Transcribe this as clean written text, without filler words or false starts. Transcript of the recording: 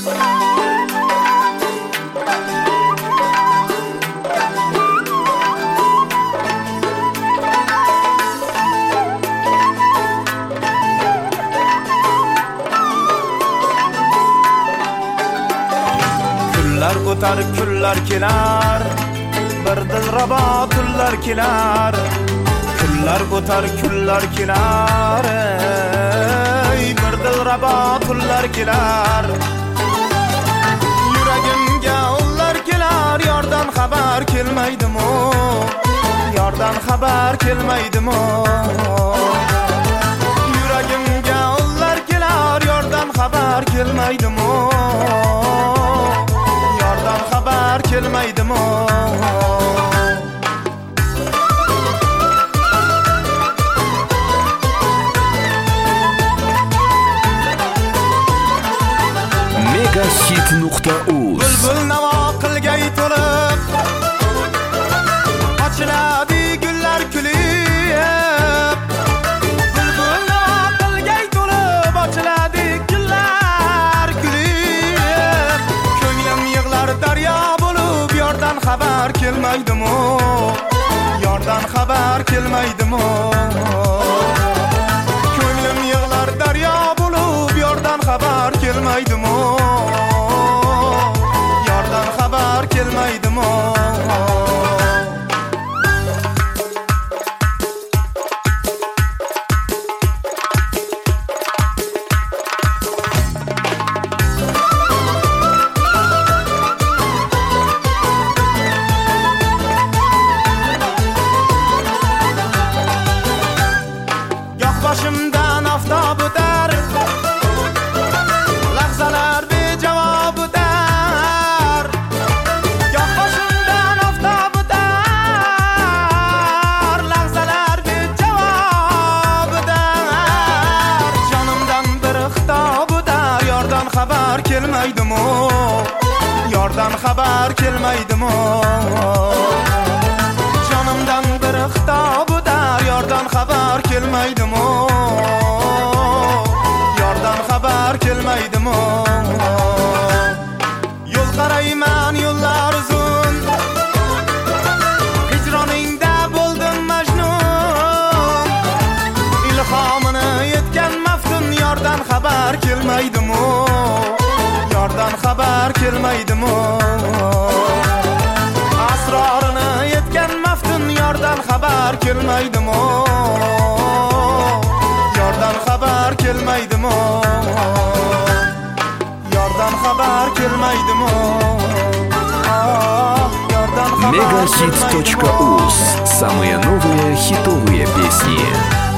Kunlar o'tar, kunlar kelar, bir dilrabo kunlar kelar. Kunlar o'tar, kunlar kelar, bir dilrabo kunlar kelar. Yuragimga ular kelar, yordan xabar kelmaydimi? Yordan xabar kelmaydimi? Yuragimga ular kelar, yordan xabar kelmaydimi? Yordan xabar kelmaydimi? Megahit.uz Bulbul navo qilgay to'lib, ochiladi gullar kulib. Bulbul navo qilgay to'lib, ochiladi gullar kulib. Ko'nglim yig'lar daryo bo'lib, yordan xabar kelmaydimi? Yordan xabar kelmaydimi? Ko'nglim yig'lar daryo bo'lib, yordan xabar kelmaydimi? Yordan xabar kelmaydimi? Goh boshimdan oftob o'tar, lahzalar bejavob o'tar. Goh boshimdan oftob o'tar, lahzalar bejavob o'tar. Jonimdan bir xitob o'tar, yordan xabar kelmaydimi? Yordan xabar kelmaydimi? Jonimdan bir xitob o'tar, yordan xabar kelmaydimi? Yordan xabar kelmaydimi? Yo'l qarayman, yo'llar uzun, hijroningda bo'ldim majnun. Ilhomini yetgan maftun, yordan xabar kelmaydimi? Yordan xabar kelmaydimi? Asrorini yetgan maftun, yordan xabar kelmaydimi? Yordan xabar kelmaydimi? Yordan xabar kelmaydimi? Yordan xabar kelmaydimi? Megahit.uz. Самые новые хитовые песни.